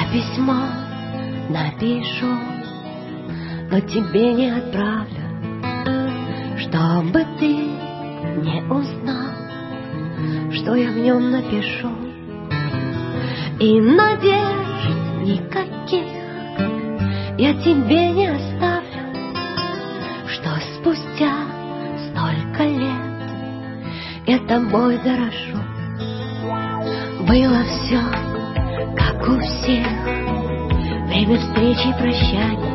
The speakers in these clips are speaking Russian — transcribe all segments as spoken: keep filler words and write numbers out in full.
письмо напишу, но тебе не отправлю, чтобы ты не узнал, что я в нем напишу. И надежд никаких я тебе не оставлю, что спустя столько лет я тобой дорожу. Было все, как у всех, время встречи и прощаний.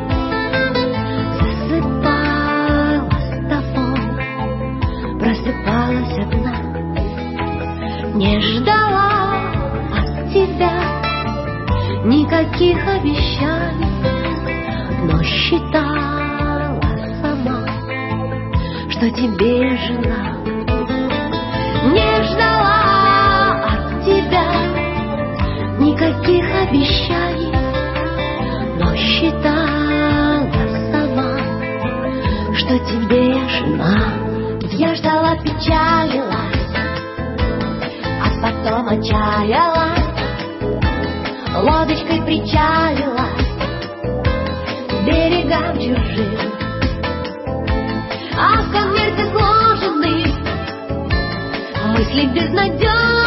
Засыпала с тобой, просыпалась одна, не ждала от тебя никаких обещаний, но считала сама, что тебе я жена. Не ждала от тебя никаких обещаний, но считала сама, что тебе я жена. Я ждала, печалилась, а потом отчаялась, лодочкой причалилась к берегам чужим, а в конверте сложены мысли безнадежные.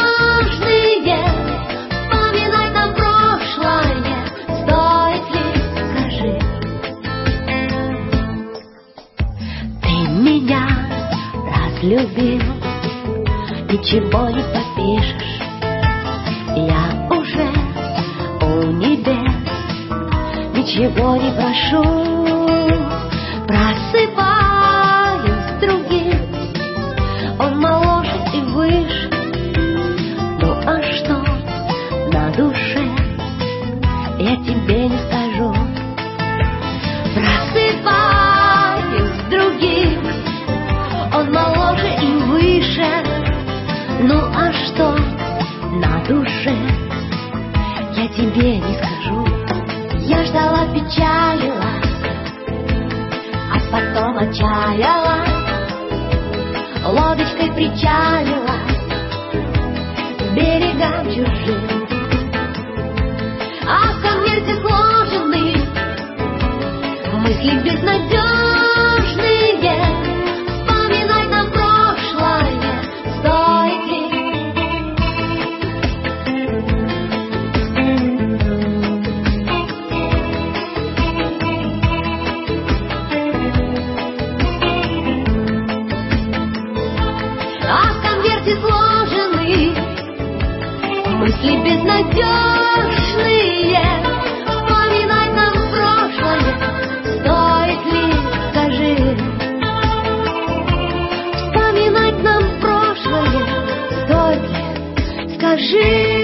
Вспоминать нам прошлое стоит ли, скажи. Ты меня разлюбил, ничего не попишешь, я уже у небес, ничего не прошу. Просыпаюсь с другим, он моложе и выше, ну а что на душе, я тебе не скажу. Просыпаюсь с другим, он моложе и выше, ну а что на душе, я тебе не скажу. Я ждала, печалилась, а потом отчаялась, лодочкой причалилась к берегам чужим, а в конверте сложены мысли безнадежные. Вспоминать нам прошлое стоит ли. А в конверте сложены мысли безнадежные. Вспоминать нам прошлое стоит ли, скажи. Вспоминать нам прошлое стоит ли, скажи.